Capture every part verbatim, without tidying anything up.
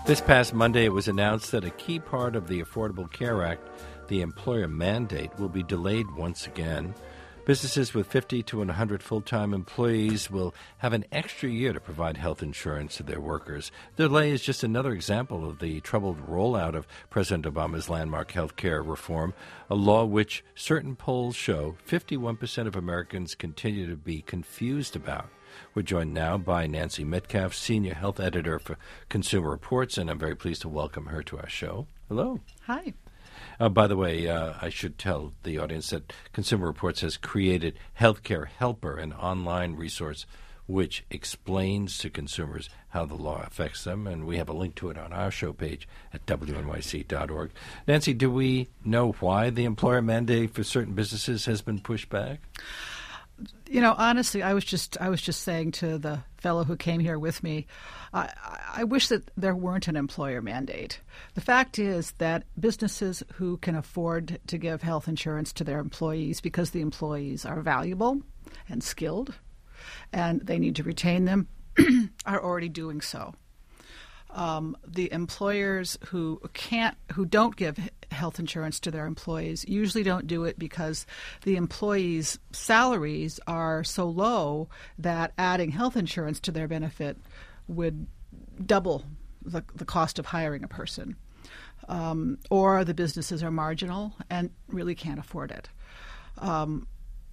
This past Monday, it was announced that a key part of the Affordable Care Act, the employer mandate, will be delayed once again. Businesses with fifty to one hundred full-time employees will have an extra year to provide health insurance to their workers. The delay is just another example of the troubled rollout of President Obama's landmark health care reform, a law which certain polls show fifty-one percent of Americans continue to be confused about. We're joined now by Nancy Metcalf, Senior Health Editor for Consumer Reports, and I'm very pleased to welcome her to our show. Hello. Hi. Uh, by the way, uh, I should tell the audience that Consumer Reports has created Healthcare Helper, an online resource which explains to consumers how the law affects them, and we have a link to it on our show page at W N Y C dot org. Nancy, do we know why the employer mandate for certain businesses has been pushed back? You know, honestly, I was just I was just saying to the fellow who came here with me, I, I wish that there weren't an employer mandate. The fact is that businesses who can afford to give health insurance to their employees because the employees are valuable and skilled and they need to retain them are already doing so. Um, the employers who can't, who don't give health insurance to their employees usually don't do it because the employees' salaries are so low that adding health insurance to their benefit would double the, the cost of hiring a person. Um, or the businesses are marginal and really can't afford it. Um,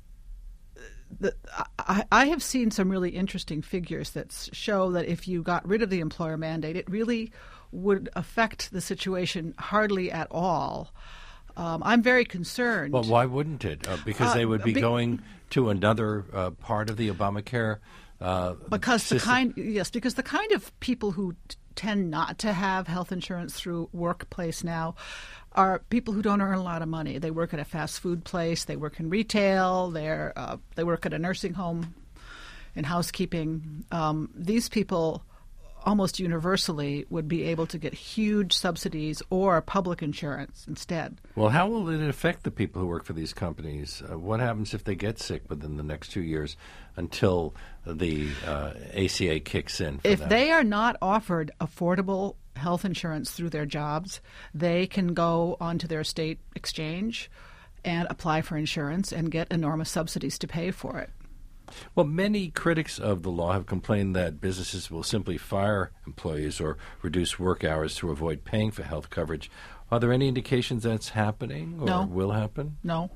The, I, I have seen some really interesting figures that show that if you got rid of the employer mandate, it really would affect the situation hardly at all. Um, I'm very concerned. Well, why wouldn't it? Uh, because uh, they would be, be going to another uh, part of the Obamacare uh, because system. the kind yes, because the kind of people who t- tend not to have health insurance through workplace now are people who don't earn a lot of money. They work at a fast food place. They work in retail. They're uh, they work at a nursing home, in housekeeping. Um, these people almost universally would be able to get huge subsidies or public insurance instead. Well, how will it affect the people who work for these companies? Uh, what happens if they get sick within the next two years until the uh, A C A kicks in? For if them? they are not offered affordable health insurance through their jobs, they can go onto their state exchange and apply for insurance and get enormous subsidies to pay for it. Well, many critics of the law have complained that businesses will simply fire employees or reduce work hours to avoid paying for health coverage. Are there any indications that's happening or No. will happen? No.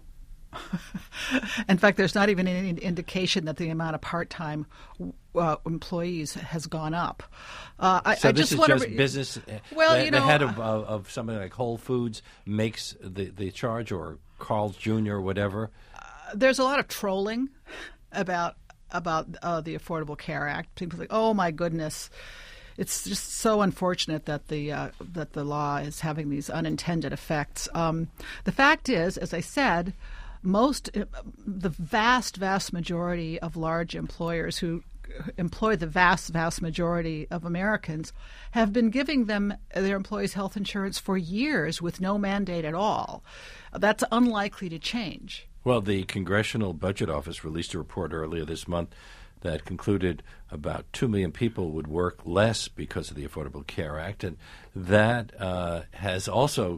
In fact, there's not even any indication that the amount of part-time uh, employees has gone up. Uh, I, so I this just is want just to re- business. Well, the, you the know, head of, of, of something like Whole Foods makes the, the charge, or Carl's Junior or whatever. Uh, there's a lot of trolling about about uh, the Affordable Care Act. People think, "Oh my goodness." It's just so unfortunate that the uh, that the law is having these unintended effects. Um, the fact is, as I said, most the vast, vast majority of large employers who employ the vast, vast majority of Americans have been giving them their employees health insurance for years with no mandate at all. That's unlikely to change. Well, the Congressional Budget Office released a report earlier this month that concluded about two million people would work less because of the Affordable Care Act, and that uh, has also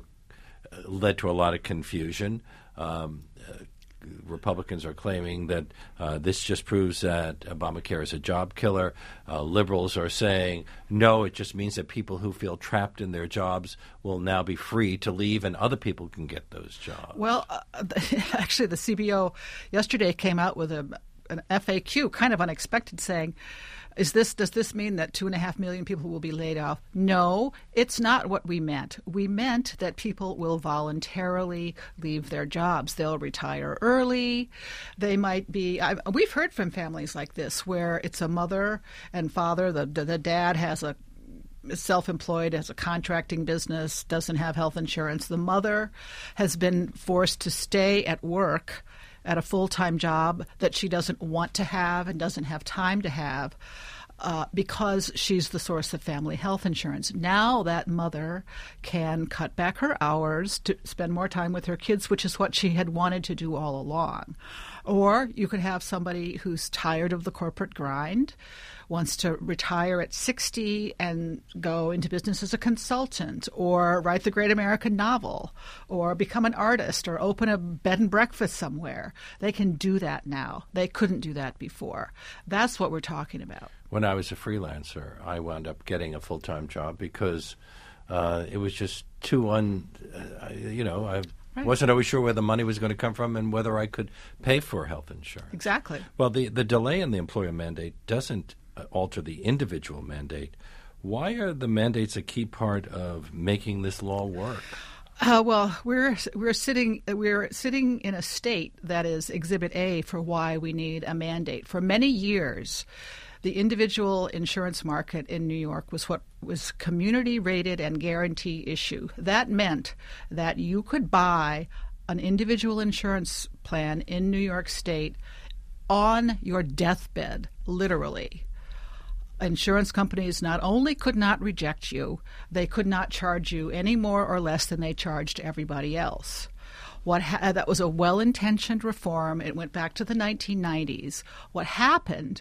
led to a lot of confusion. Um, uh, Republicans are claiming that uh, this just proves that Obamacare is a job killer. Uh, liberals are saying, no, it just means that people who feel trapped in their jobs will now be free to leave and other people can get those jobs. Well, uh, actually, the C B O yesterday came out with a an F A Q, kind of unexpected, saying, "Is this does this mean that two and a half million people will be laid off?" No, it's not what we meant. We meant that people will voluntarily leave their jobs. They'll retire early. They might be. I, we've heard from families like this where it's a mother and father. The the, the dad has a is self-employed, has a contracting business, doesn't have health insurance. The mother has been forced to stay at work at a full-time job that she doesn't want to have and doesn't have time to have uh, because she's the source of family health insurance. Now that mother can cut back her hours to spend more time with her kids, which is what she had wanted to do all along. Or you could have somebody who's tired of the corporate grind, wants to retire at sixty and go into business as a consultant, or write the great American novel, or become an artist, or open a bed and breakfast somewhere. They can do that now. They couldn't do that before. That's what we're talking about. When I was a freelancer, I wound up getting a full-time job because uh, it was just too un, uh, you know, I Right. wasn't always sure where the money was going to come from and whether I could pay for health insurance. Exactly. Well, the, the delay in the employer mandate doesn't uh, alter the individual mandate. Why are the mandates a key part of making this law work? Uh, well, we're we're sitting we're sitting in a state that is Exhibit A for why we need a mandate. For many years, the individual insurance market in New York was what was community rated and guarantee issue. That meant that you could buy an individual insurance plan in New York State on your deathbed, literally. Insurance companies not only could not reject you, they could not charge you any more or less than they charged everybody else. What ha- that was a well-intentioned reform. It went back to the nineteen nineties. What happened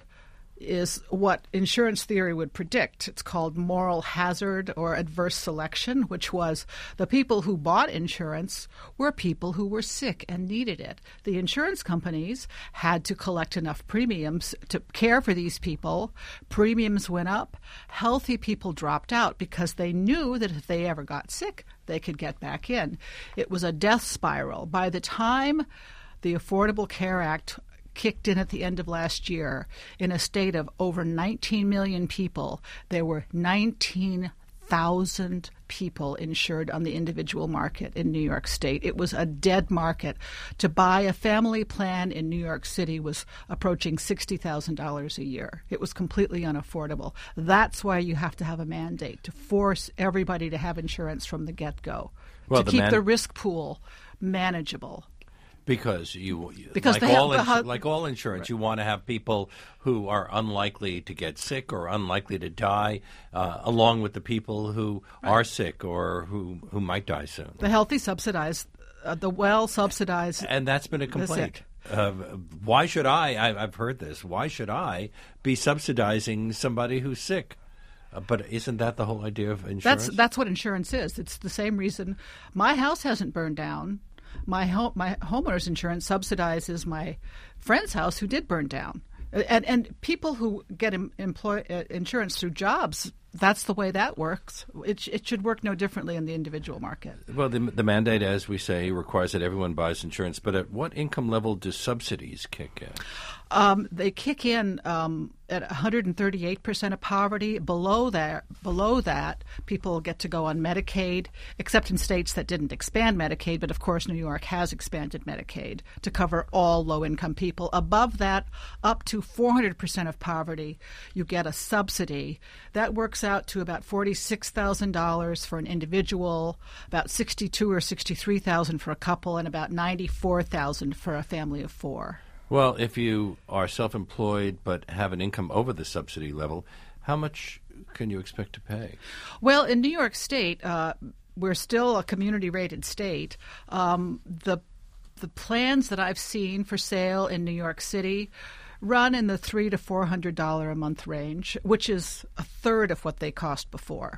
is what insurance theory would predict. It's called moral hazard or adverse selection, which was the people who bought insurance were people who were sick and needed it. The insurance companies had to collect enough premiums to care for these people. Premiums went up. Healthy people dropped out because they knew that if they ever got sick, they could get back in. It was a death spiral. By the time the Affordable Care Act kicked in at the end of last year, in a state of over nineteen million people, there were nineteen thousand people insured on the individual market in New York State. It was a dead market. To buy a family plan in New York City was approaching sixty thousand dollars a year. It was completely unaffordable. That's why you have to have a mandate, to force everybody to have insurance from the get-go, well, to the keep man- the risk pool manageable. Because you, because like, all have, insu- like all insurance, right. You want to have people who are unlikely to get sick or unlikely to die, uh, along with the people who right. are sick or who, who might die soon. The healthy subsidize, uh, the well subsidize, and that's been a complaint. Uh, why should I, I? I've heard this. Why should I be subsidizing somebody who's sick? Uh, but isn't that the whole idea of insurance? That's that's what insurance is. It's the same reason my house hasn't burned down. My home, my homeowner's insurance subsidizes my friend's house who did burn down, and and people who get em, employ uh, insurance through jobs. That's the way that works. It it should work no differently in the individual market. Well, the the mandate, as we say, requires that everyone buys insurance. But at what income level do subsidies kick in? Um, they kick in um, at one hundred thirty-eight percent of poverty. Below that, below that, people get to go on Medicaid, except in states that didn't expand Medicaid. But of course, New York has expanded Medicaid to cover all low-income people. Above that, up to four hundred percent of poverty, you get a subsidy. That works out to about forty-six thousand dollars for an individual, about sixty-two or sixty-three thousand dollars for a couple, and about ninety-four thousand dollars for a family of four. Well, if you are self-employed but have an income over the subsidy level, how much can you expect to pay? Well, in New York State, uh, we're still a community-rated state. Um, the the plans that I've seen for sale in New York City run in the three to four hundred dollar a month range, which is a third of what they cost before.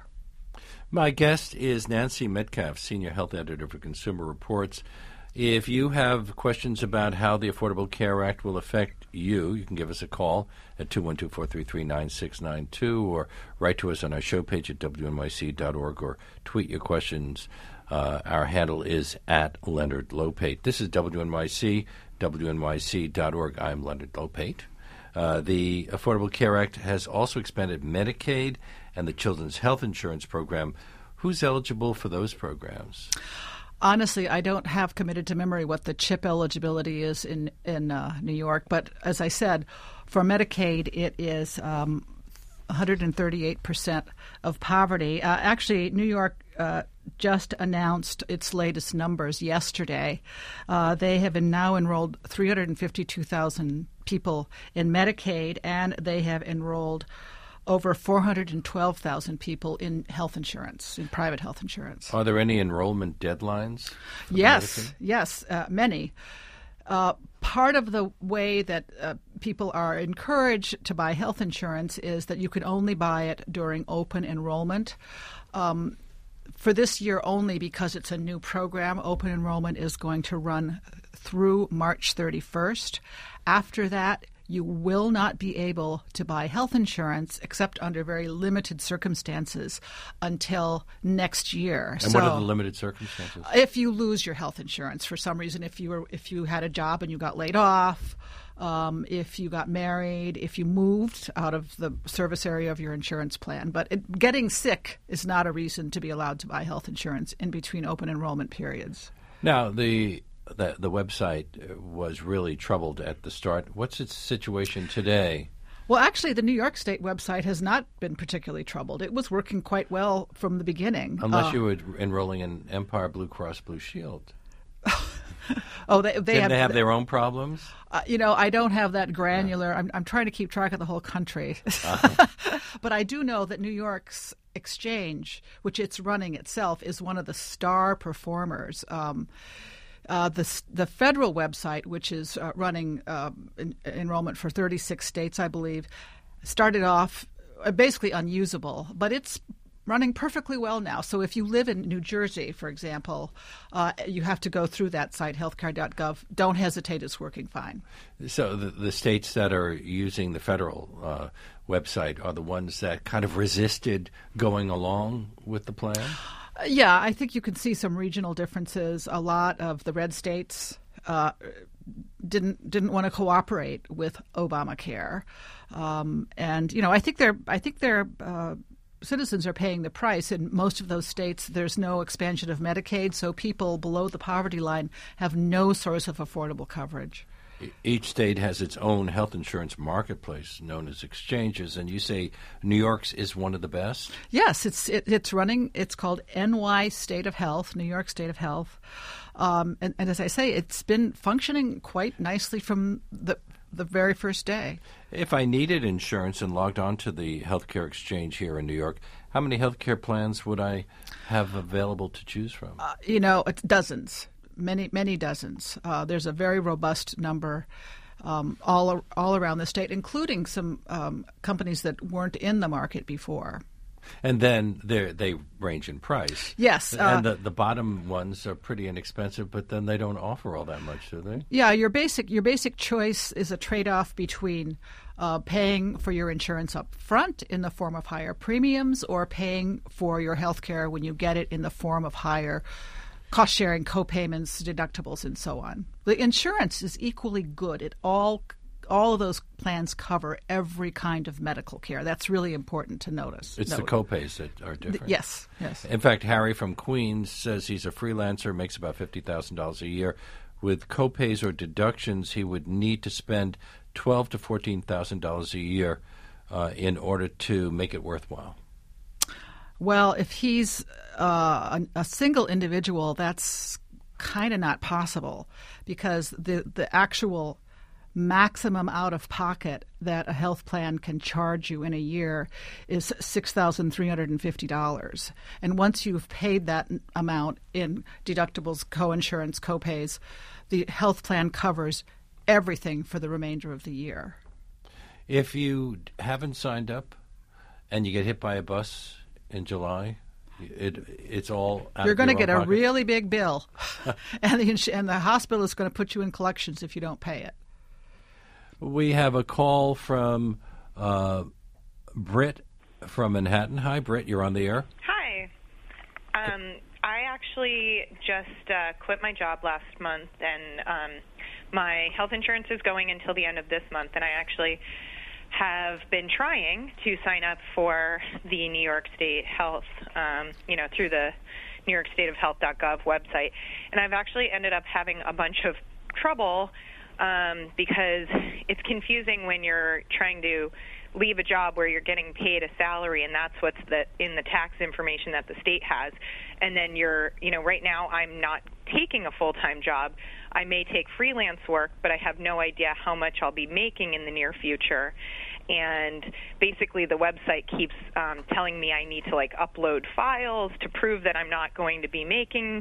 My guest is Nancy Metcalf, Senior Health Editor for Consumer Reports. If you have questions about how the Affordable Care Act will affect you, you can give us a call at two one two, four three three, nine six nine two or write to us on our show page at W N Y C dot org or tweet your questions. Uh, our handle is at Leonard Lopate. This is W N Y C, W N Y C dot org. I'm Leonard Lopate. Uh, the Affordable Care Act has also expanded Medicaid and the Children's Health Insurance Program. Who's eligible for those programs? Honestly, I don't have committed to memory what the CHIP eligibility is in, in uh, New York. But as I said, for Medicaid, it is um, one hundred thirty-eight percent of poverty. Uh, actually, New York uh, just announced its latest numbers yesterday. Uh, they have now enrolled three hundred fifty-two thousand people in Medicaid, and they have enrolled over four hundred twelve thousand people in health insurance, in private health insurance. Are there any enrollment deadlines? Yes, yes, uh, many. Uh, part of the way that uh, people are encouraged to buy health insurance is that you can only buy it during open enrollment. Um, for this year only, because it's a new program, open enrollment is going to run through March thirty-first. After that, you will not be able to buy health insurance except under very limited circumstances until next year. And so, what are the limited circumstances? If you lose your health insurance for some reason, if you were if you had a job and you got laid off, um, if you got married, if you moved out of the service area of your insurance plan. But it, getting sick is not a reason to be allowed to buy health insurance in between open enrollment periods. Now, the The, the website was really troubled at the start. What's its situation today? Well, actually, the New York State website has not been particularly troubled. It was working quite well from the beginning. Unless uh, you were enrolling in Empire Blue Cross Blue Shield. oh, they, they Didn't have, they have their own problems? Uh, you know, I don't have that granular. No. I'm, I'm trying to keep track of the whole country. Uh-huh. But I do know that New York's exchange, which it's running itself, is one of the star performers. Um Uh, the the federal website, which is uh, running uh, en- enrollment for thirty-six states, I believe, started off uh, basically unusable, but it's running perfectly well now. So if you live in New Jersey, for example, uh, you have to go through that site, healthcare dot gov. Don't hesitate; it's working fine. So the, the states that are using the federal uh, website are the ones that kind of resisted going along with the plan? Yeah, I think you can see some regional differences. A lot of the red states uh, didn't didn't want to cooperate with Obamacare, um, and you know I think they're I think their uh, citizens are paying the price. In most of those states, there's no expansion of Medicaid, so people below the poverty line have no source of affordable coverage. Each state has its own health insurance marketplace known as exchanges, and you say New York's is one of the best? Yes, it's it, it's running. It's called N Y State of Health, New York State of Health, um, and, and as I say, it's been functioning quite nicely from the the very first day. If I needed insurance and logged on to the healthcare exchange here in New York, how many healthcare plans would I have available to choose from? Uh, you know, it's dozens. Many, many dozens. Uh, there's a very robust number um, all all around the state, including some um, companies that weren't in the market before. And then they range in price. Yes. Uh, and the, the bottom ones are pretty inexpensive, but then they don't offer all that much, do they? Yeah, your basic your basic choice is a trade-off between uh, paying for your insurance up front in the form of higher premiums or paying for your health care when you get it in the form of higher cost-sharing, co-payments, deductibles, and so on. The insurance is equally good. It all all of those plans cover every kind of medical care. That's really important to notice. It's Note. the copays that are different. The, yes, yes. In fact, Harry from Queens says he's a freelancer, makes about fifty thousand dollars a year. With copays or deductions, he would need to spend twelve thousand to fourteen thousand dollars a year uh, in order to make it worthwhile. Well, if he's uh, a, a single individual, that's kind of not possible because the, the actual maximum out-of-pocket that a health plan can charge you in a year is six thousand three hundred fifty dollars. And once you've paid that amount in deductibles, co-insurance, co-pays, the health plan covers everything for the remainder of the year. If you haven't signed up and you get hit by a bus in July, it it's all out You're going to get a pocket. really big bill, and the ins- and the hospital is going to put you in collections if you don't pay it. We have a call from uh, Britt from Manhattan. Hi, Britt. You're on the air. Hi. Um, I actually just uh, quit my job last month, and um, my health insurance is going until the end of this month, and I actually have been trying to sign up for the New York State Health, um, you know, through the New York State of Health dot gov website, and I've actually ended up having a bunch of trouble um, because it's confusing when you're trying to leave a job where you're getting paid a salary, and that's what's the, in the tax information that the state has. And then you're, you know, right now I'm not taking a full-time job. I may take freelance work, but I have no idea how much I'll be making in the near future. And basically the website keeps um, telling me I need to, like, upload files to prove that I'm not going to be making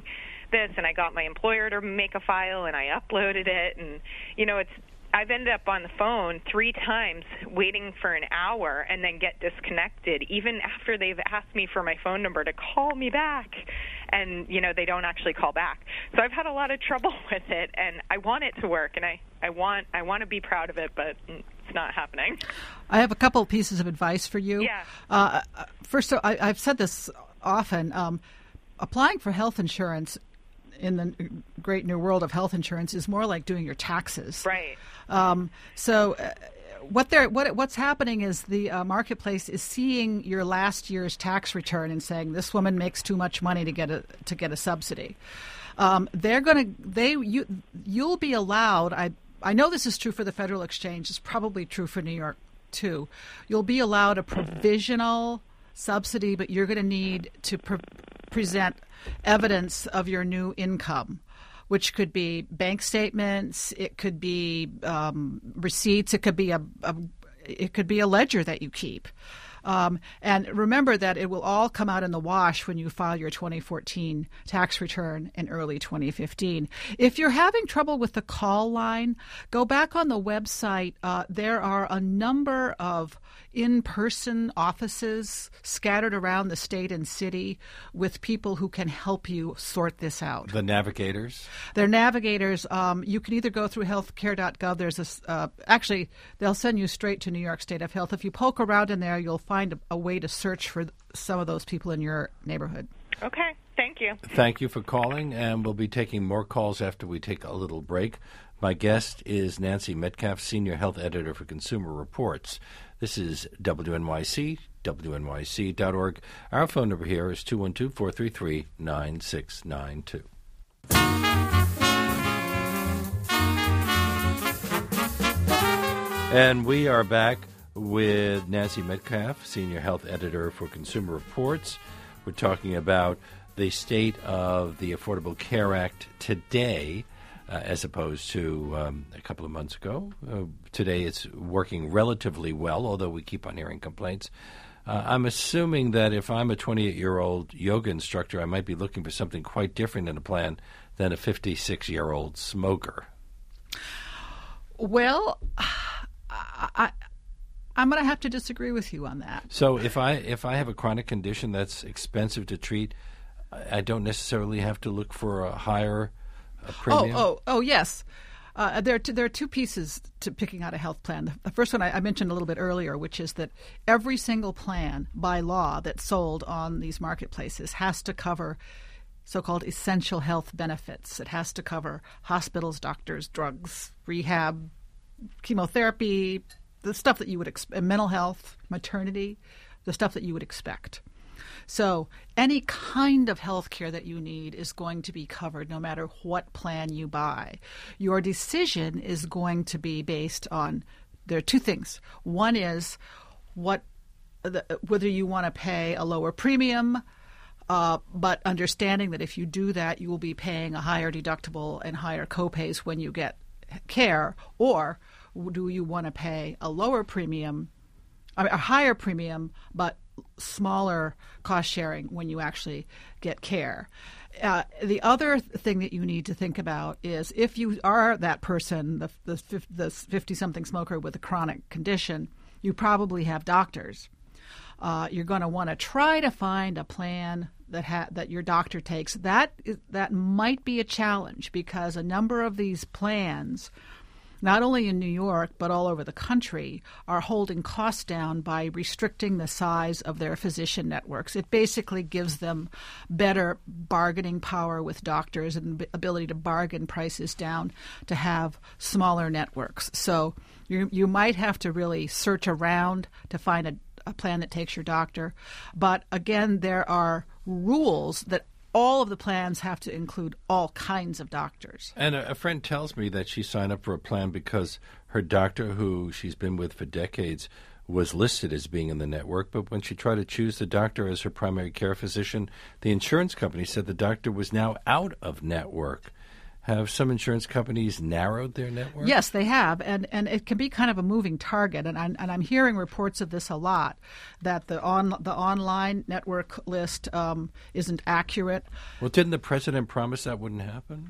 this, and I got my employer to make a file, and I uploaded it, and, you know, it's I've ended up on the phone three times waiting for an hour and then get disconnected, even after they've asked me for my phone number to call me back. And, you know, they don't actually call back. So I've had a lot of trouble with it, and I want it to work, and I, I want I want to be proud of it, but it's not happening. I have a couple of pieces of advice for you. Yeah. Uh, first, I, I've said this often. Um, applying for health insurance in the great new world of health insurance is more like doing your taxes. Right. Um, so uh, what they're what what's happening is the uh, marketplace is seeing your last year's tax return and saying this woman makes too much money to get a to get a subsidy. Um, they're going to they you you'll be allowed. I I know this is true for the Federal Exchange. It's probably true for New York too. You'll be allowed a provisional subsidy, but you're going to need to pre- present evidence of your new income, which could be bank statements, it could be um, receipts, it could be a, a it could be a ledger that you keep. Um, and remember that it will all come out in the wash when you file your twenty fourteen tax return in early twenty fifteen. If you're having trouble with the call line, go back on the website. Uh, there are a number of in-person offices scattered around the state and city with people who can help you sort this out. The navigators? They're navigators. Um, you can either go through healthcare dot gov. There's this, uh, actually, they'll send you straight to New York State of Health. If you poke around in there, you'll find a, a way to search for some of those people in your neighborhood. Okay. Thank you. Thank you for calling, and we'll be taking more calls after we take a little break. My guest is Nancy Metcalf, Senior Health Editor for Consumer Reports. This is W N Y C, W N Y C dot org. Our phone number here is two one two, four three three, nine six nine two. And we are back with Nancy Metcalf, Senior Health Editor for Consumer Reports. We're talking about the state of the Affordable Care Act today, uh, as opposed to um, a couple of months ago. Uh, today it's working relatively well, although we keep on hearing complaints. Uh, I'm assuming that if I'm a twenty-eight-year-old yoga instructor, I might be looking for something quite different in a plan than a fifty-six-year-old smoker. Well, I, I'm going to have to disagree with you on that. So if I if I have a chronic condition that's expensive to treat, I don't necessarily have to look for a higher uh, premium? Oh, oh, oh, yes. Uh, there, are two, there are two pieces to picking out a health plan. The first one I, I mentioned a little bit earlier, which is that every single plan by law that's sold on these marketplaces has to cover so-called essential health benefits. It has to cover hospitals, doctors, drugs, rehab, chemotherapy, the stuff that you would expect, mental health, maternity, the stuff that you would expect. So any kind of health care that you need is going to be covered no matter what plan you buy. Your decision is going to be based on, there are two things. One is what the, whether you want to pay a lower premium, uh, but understanding that if you do that, you will be paying a higher deductible and higher copays when you get care, or do you want to pay a lower premium, I mean, a higher premium, but smaller cost sharing when you actually get care. Uh, the other thing that you need to think about is if you are that person, the, the, the fifty-something smoker with a chronic condition, you probably have doctors. Uh, you're going to want to try to find a plan that ha- that your doctor takes. That is, that might be a challenge because a number of these plans, not only in New York but all over the country, are holding costs down by restricting the size of their physician networks. It basically gives them better bargaining power with doctors and b- ability to bargain prices down to have smaller networks. So you you might have to really search around to find a, a plan that takes your doctor. But again, there are rules that all of the plans have to include all kinds of doctors. And a, a friend tells me that she signed up for a plan because her doctor, who she's been with for decades, was listed as being in the network. But when she tried to choose the doctor as her primary care physician, the insurance company said the doctor was now out of network. Have some insurance companies narrowed their network? Yes, they have, and, and it can be kind of a moving target. And I'm, and I'm hearing reports of this a lot, that the on the online network list um, isn't accurate. Well, didn't the president promise that wouldn't happen?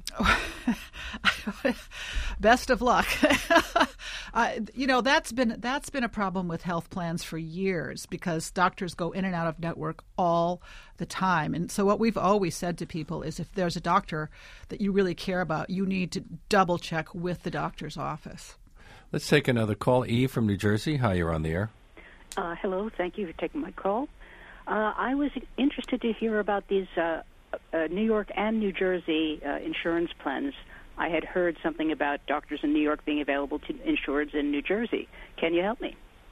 Best of luck. uh, you know, that's been that's been a problem with health plans for years, because doctors go in and out of network all the time. And so what we've always said to people is, if there's a doctor that you really care about, you need to double check with the doctor's office. Let's take another call. Eve from New Jersey. Hi, you're on the air. Uh, hello. Thank you for taking my call. Uh, I was interested to hear about these uh, uh, New York and New Jersey uh, insurance plans. I had heard something about doctors in New York being available to insureds in New Jersey. Can you help me?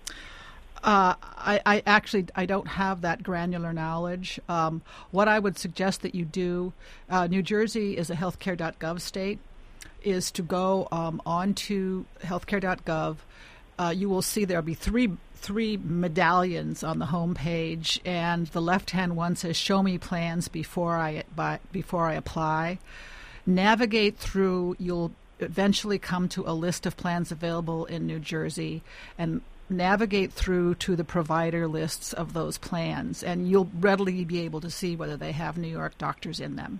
Uh, I, I actually I don't have that granular knowledge. Um, what I would suggest that you do, uh, New Jersey is a healthcare dot gov state, is to go um, on to healthcare dot gov. Uh, you will see there'll be three three medallions on the home page, and the left-hand one says "Show me plans before I by, before I apply." Navigate through. You'll eventually come to a list of plans available in New Jersey, and navigate through to the provider lists of those plans, and you'll readily be able to see whether they have New York doctors in them.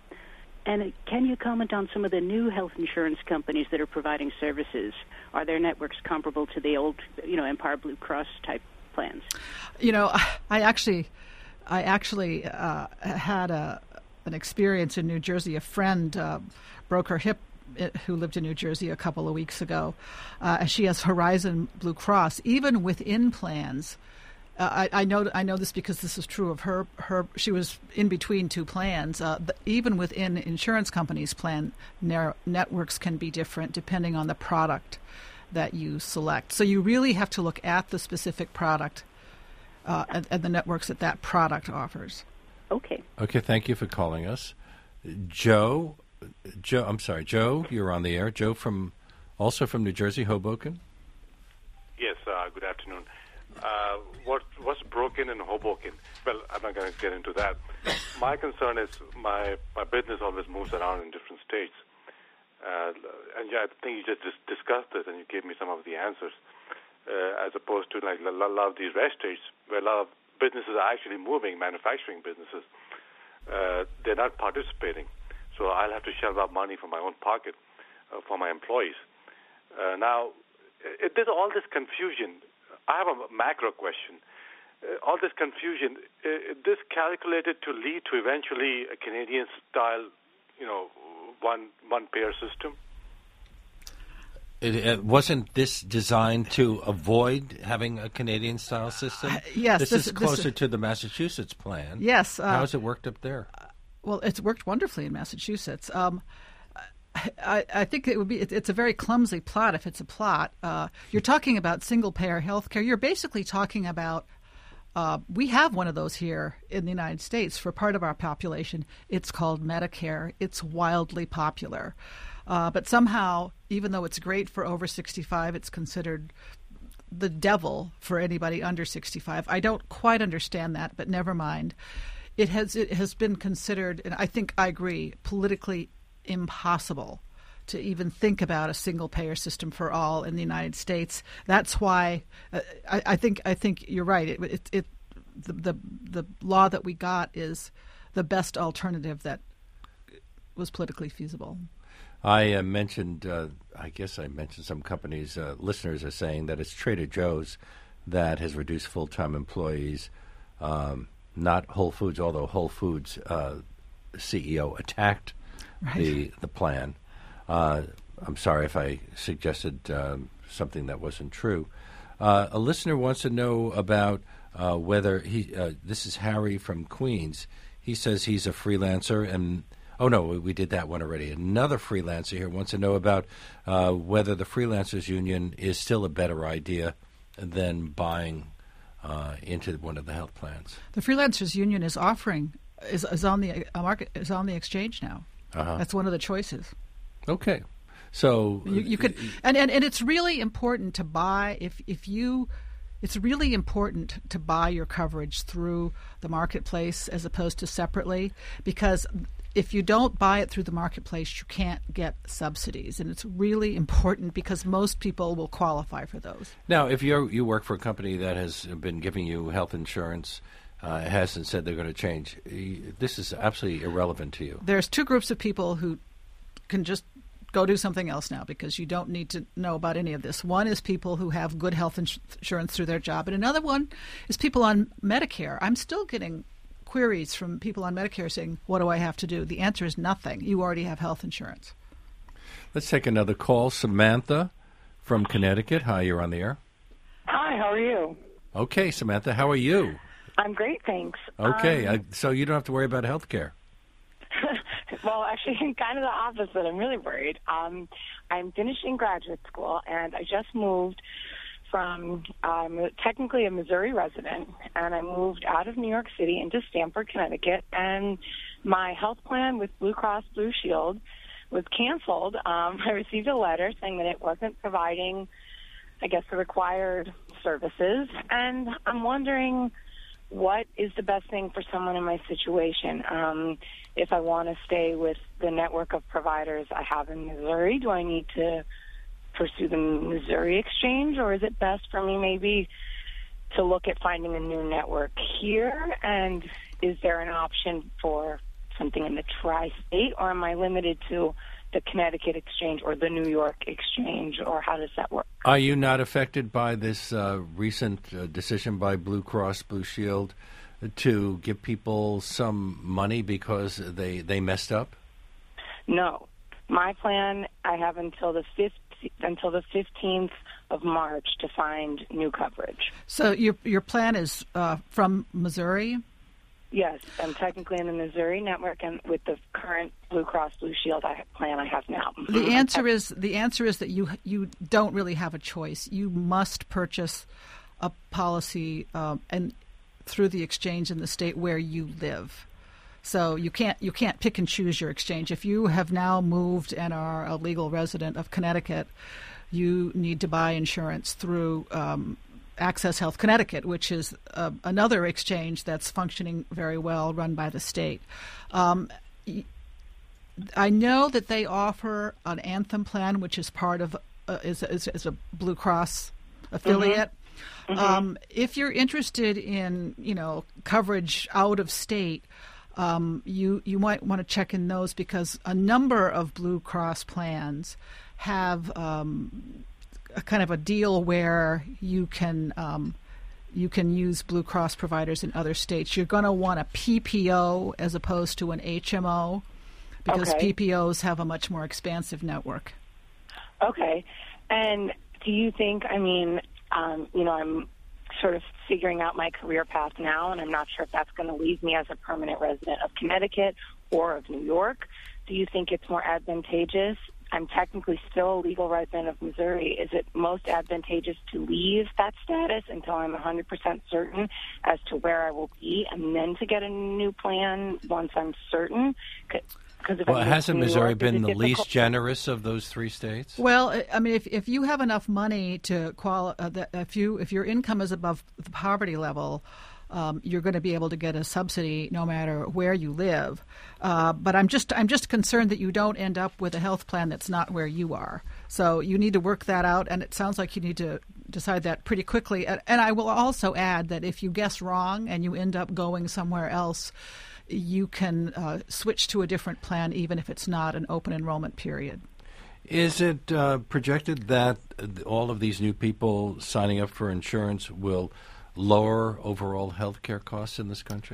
And can you comment on some of the new health insurance companies that are providing services? Are their networks comparable to the old, you know, Empire Blue Cross type plans? You know, I actually, I actually uh, had a an experience in New Jersey. A friend uh, broke her hip, who lived in New Jersey a couple of weeks ago. Uh, she has Horizon Blue Cross. Even within plans, uh, I, I know I know this because this is true of her. Her she was in between two plans. Uh, the, even within insurance companies' plan, narrow, networks can be different depending on the product that you select. So you really have to look at the specific product uh, and, and the networks that that product offers. Okay. Okay. Thank you for calling us, Joe. Joe, I'm sorry, Joe, you're on the air. Joe from, also from New Jersey, Hoboken. Yes, uh, good afternoon. Uh, what, what's broken in Hoboken? Well, I'm not going to get into that. My concern is my, my business always moves around in different states. Uh, and yeah, I think you just dis- discussed this and you gave me some of the answers, uh, as opposed to like a lot of these rest states where a lot of businesses are actually moving, manufacturing businesses. Uh, they're not participating. So I'll have to shell out money from my own pocket uh, for my employees. Uh, now, it, there's all this confusion. I have a macro question. Uh, all this confusion, uh, this calculated to lead to eventually a Canadian-style, you know, one one payer system? It, it wasn't this designed to avoid having a Canadian-style system? Uh, yes. This, this is closer this, to the Massachusetts plan. Yes. Uh, How has it worked up there? Well, it's worked wonderfully in Massachusetts. Um, I, I think it would be. It, it's a very clumsy plot if it's a plot. Uh, you're talking about single-payer health care. You're basically talking about. Uh, we have one of those here in the United States for part of our population. It's called Medicare. It's wildly popular, uh, but somehow, even though it's great for over sixty-five, it's considered the devil for anybody under sixty-five. I don't quite understand that, but never mind. It has it has been considered, and I think I agree, politically impossible to even think about a single-payer system for all in the United States. That's why uh, I, I think I think you're right. It, it, it the, the the law that we got is the best alternative that was politically feasible. I uh, mentioned, uh, I guess I mentioned some companies. Uh, listeners are saying that it's Trader Joe's that has reduced full-time employees. Um, Not Whole Foods, although Whole Foods uh, C E O attacked right. the the plan. Uh, I'm sorry if I suggested um, something that wasn't true. Uh, a listener wants to know about uh, whether he. Uh, this is Harry from Queens. He says he's a freelancer, and oh no, we, we did that one already. Another freelancer here wants to know about uh, whether the freelancers union is still a better idea than buying Uh, into one of the health plans. The Freelancers Union is offering is, is on the uh, market is on the exchange now. Uh-huh. That's one of the choices. Okay, so you, you could and, and, and it's really important to buy if if you. It's really important to buy your coverage through the marketplace as opposed to separately, because if you don't buy it through the marketplace, you can't get subsidies, and it's really important because most people will qualify for those. Now, if you you work for a company that has been giving you health insurance, uh, hasn't said they're going to change, this is absolutely irrelevant to you. There's two groups of people who can just go do something else now because you don't need to know about any of this. One is people who have good health ins- insurance through their job, and another one is people on Medicare. I'm still getting queries from people on Medicare saying, what do I have to do? The answer is nothing. You already have health insurance. Let's take another call. Samantha from Connecticut. Hi, you're on the air. Hi, how are you? Okay, Samantha, how are you? I'm great, thanks. Okay, Um, uh, so you don't have to worry about health care. well, actually, kind of the opposite. I'm really worried. Um, I'm finishing graduate school, and I just moved from um, technically a Missouri resident, and I moved out of New York City into Stamford, Connecticut, and my health plan with Blue Cross Blue Shield was canceled. Um, I received a letter saying that it wasn't providing, I guess, the required services, and I'm wondering what is the best thing for someone in my situation. Um, if I want to stay with the network of providers I have in Missouri, do I need to pursue the Missouri exchange, or is it best for me maybe to look at finding a new network here? And is there an option for something in the tri-state, or am I limited to the Connecticut exchange or the New York exchange, or how does that work? Are you not affected by this uh, recent uh, decision by Blue Cross Blue Shield to give people some money because they, they messed up? No. My plan, I have until the fifth, until the fifteenth of March to find new coverage. So your your plan is uh, from Missouri? Yes, I'm technically in the Missouri network, and with the current Blue Cross Blue Shield I plan I have now. The answer is the answer is that you you don't really have a choice. You must purchase a policy um, and through the exchange in the state where you live. So you can't you can't pick and choose your exchange. If you have now moved and are a legal resident of Connecticut, you need to buy insurance through um, Access Health Connecticut, which is uh, another exchange that's functioning very well, run by the state. Um, I know that they offer an Anthem plan, which is part of uh, is, is, is a Blue Cross affiliate. Mm-hmm. Mm-hmm. Um, if you're interested in you know coverage out of state, um, you you might want to check in those because a number of Blue Cross plans have um, a kind of a deal where you can um, you can use Blue Cross providers in other states. You're going to want a P P O as opposed to an H M O because okay. P P Os have a much more expansive network. Okay. And do you think, I mean, um, you know, I'm sort of figuring out my career path now, and I'm not sure if that's going to leave me as a permanent resident of Connecticut or of New York. Do you think it's more advantageous? I'm technically still a legal resident of Missouri. Is it most advantageous to leave that status until I'm one hundred percent certain as to where I will be and then to get a new plan once I'm certain? If well, I'm hasn't Missouri York, been the difficult? least generous of those three states? Well, I mean, if if you have enough money to quali- uh, that if you if your income is above the poverty level, um, you're going to be able to get a subsidy no matter where you live. Uh, but I'm just I'm just concerned that you don't end up with a health plan that's not where you are. So you need to work that out, and it sounds like you need to decide that pretty quickly. And, and I will also add that if you guess wrong and you end up going somewhere else, you can uh, switch to a different plan even if it's not an open enrollment period. Is it uh, projected that all of these new people signing up for insurance will lower overall health care costs in this country?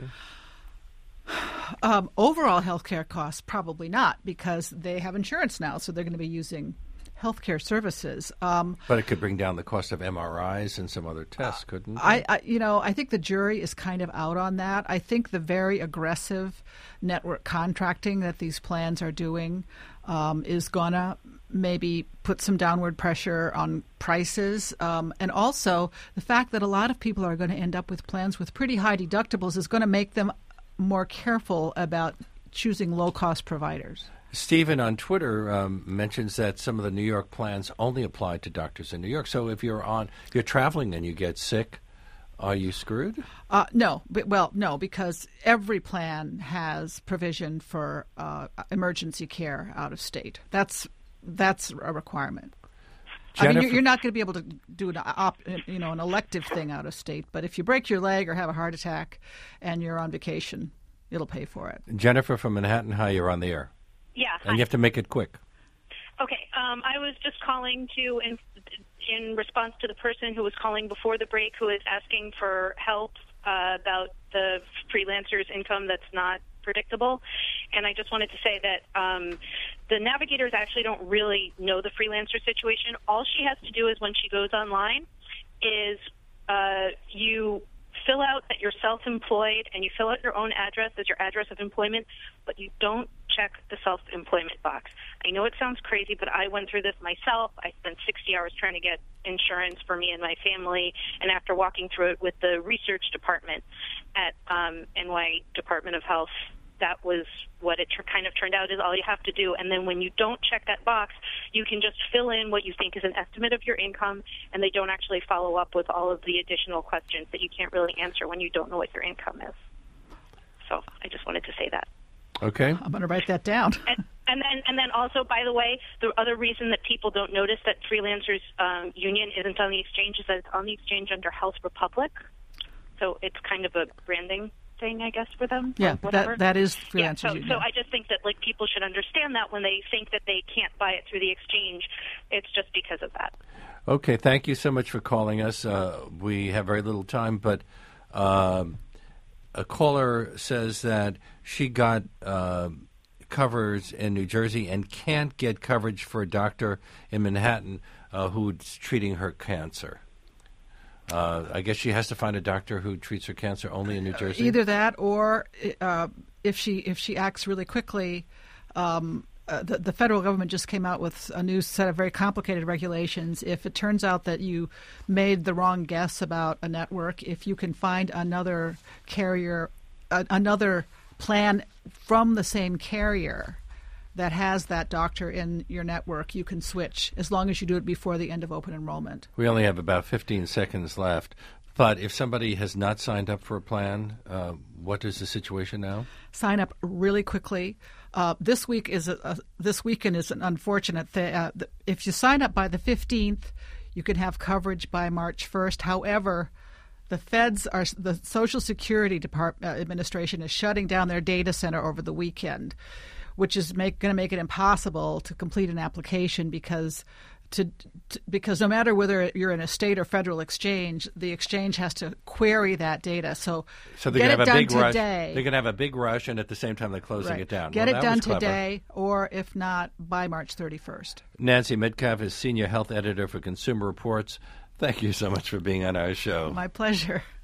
Um, overall health care costs, probably not, because they have insurance now, so they're going to be using health care services. Um, but it could bring down the cost of M R Is and some other tests, couldn't it? I, I, you know, I think the jury is kind of out on that. I think the very aggressive network contracting that these plans are doing um, is going to maybe put some downward pressure on prices. Um, and also the fact that a lot of people are going to end up with plans with pretty high deductibles is going to make them more careful about choosing low-cost providers. Stephen on Twitter um, mentions that some of the New York plans only apply to doctors in New York. So if you're on, you're traveling and you get sick, Are you screwed? Uh, no, but, well, no, because every plan has provision for uh, emergency care out of state. That's that's a requirement. Jennifer, I mean, you're, you're not going to be able to do an op, you know, an elective thing out of state. But if you break your leg or have a heart attack, and you're on vacation, it'll pay for it. Jennifer from Manhattan, hi, you're on the air. Yeah. And hi. you have to make it quick. Okay. Um, I was just calling to, in, in response to the person who was calling before the break, who is asking for help uh, about the freelancer's income that's not predictable. And I just wanted to say that um, the navigators actually don't really know the freelancer situation. All she has to do is when she goes online is uh, you fill out that you're self-employed and you fill out your own address as your address of employment, but you don't check the self-employment box. I know it sounds crazy, but I went through this myself. I spent sixty hours trying to get insurance for me and my family, and after walking through it with the research department at um, N Y Department of Health, that was what it tr- kind of turned out is all you have to do. And then when you don't check that box, you can just fill in what you think is an estimate of your income, and they don't actually follow up with all of the additional questions that you can't really answer when you don't know what your income is. So I just wanted to say that. Okay. I'm going to write that down. And, and then, and then also, by the way, the other reason that people don't notice that Freelancers um, Union isn't on the exchange is that it's on the exchange under Health Republic. So it's kind of a branding thing, I guess, for them. Yeah, whatever. that that is Freelancers yeah, so, Union. so I just think that like people should understand that when they think that they can't buy it through the exchange, it's just because of that. Okay, thank you so much for calling us. Uh, we have very little time, but um, a caller says that she got uh, coverage in New Jersey and can't get coverage for a doctor in Manhattan uh, who's treating her cancer. Uh, I guess she has to find a doctor who treats her cancer only in New Jersey. Either that, or uh, if she if she acts really quickly, um, uh, the, the federal government just came out with a new set of very complicated regulations. If it turns out that you made the wrong guess about a network, if you can find another carrier, uh, another plan from the same carrier that has that doctor in your network, you can switch as long as you do it before the end of open enrollment. We only have about fifteen seconds left. But if somebody has not signed up for a plan, uh, what is the situation now? Sign up really quickly. Uh, this week is a, a, this weekend is an unfortunate thing. Uh, if you sign up by the fifteenth, you can have coverage by March first. However, the feds are the Social Security Department uh, Administration is shutting down their data center over the weekend, which is make, going to make it impossible to complete an application because to, to because no matter whether you're in a state or federal exchange, the exchange has to query that data. So, so they're get gonna it have a done big rush. today. They're going to have a big rush, and at the same time, they're closing Right. it down. Get well, it that done was clever. today, or if not, by March thirty-first. Nancy Metcalf is Senior Health Editor for Consumer Reports. Thank you so much for being on our show. My pleasure.